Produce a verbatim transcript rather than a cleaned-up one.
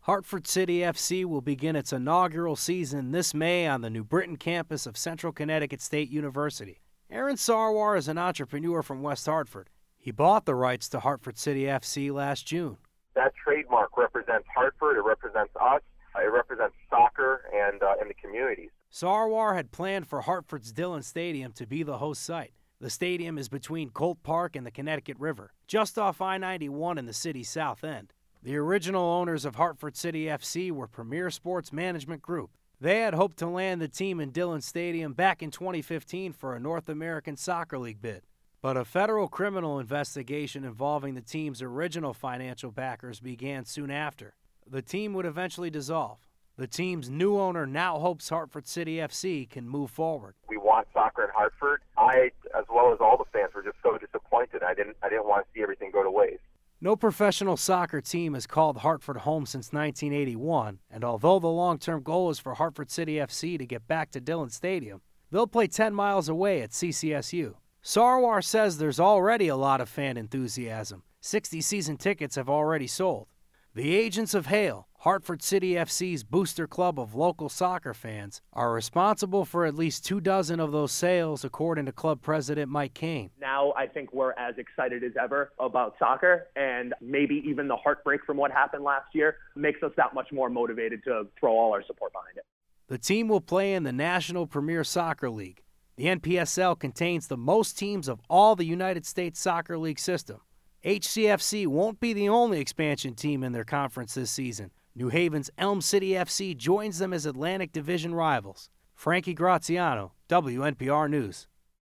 Hartford City F C will begin its inaugural season this May on the New Britain campus of Central Connecticut State University. Aaron Sarwar is an entrepreneur from West Hartford. He bought the rights to Hartford City F C last June. That trademark represents Hartford, it represents us, it represents soccer and, uh, and the communities. Sarwar had planned for Hartford's Dillon Stadium to be the host site. The stadium is between Colt Park and the Connecticut River, just off I ninety-one in the city's south end. The original owners of Hartford City F C were Premier Sports Management Group. They had hoped to land the team in Dillon Stadium back in twenty fifteen for a North American Soccer League bid. But a federal criminal investigation involving the team's original financial backers began soon after. The team would eventually dissolve. The team's new owner now hopes Hartford City F C can move forward. We want soccer in Hartford. I, as well as all the fans, were just so disappointed. I didn't, I didn't want to see everything go to waste. No professional soccer team has called Hartford home since nineteen eighty-one, and although the long-term goal is for Hartford City F C to get back to Dillon Stadium, they'll play ten miles away at C C S U. Sarwar says there's already a lot of fan enthusiasm. sixty season tickets have already sold. The Agents of Hale, Hartford City F C's booster club of local soccer fans, are responsible for at least two dozen of those sales, according to club president Mike Kane. Now I think we're as excited as ever about soccer, and maybe even the heartbreak from what happened last year makes us that much more motivated to throw all our support behind it. The team will play in the National Premier Soccer League. The N P S L contains the most teams of all the United States Soccer League system. H C F C won't be the only expansion team in their conference this season. New Haven's Elm City F C joins them as Atlantic Division rivals. Frankie Graziano, W N P R News.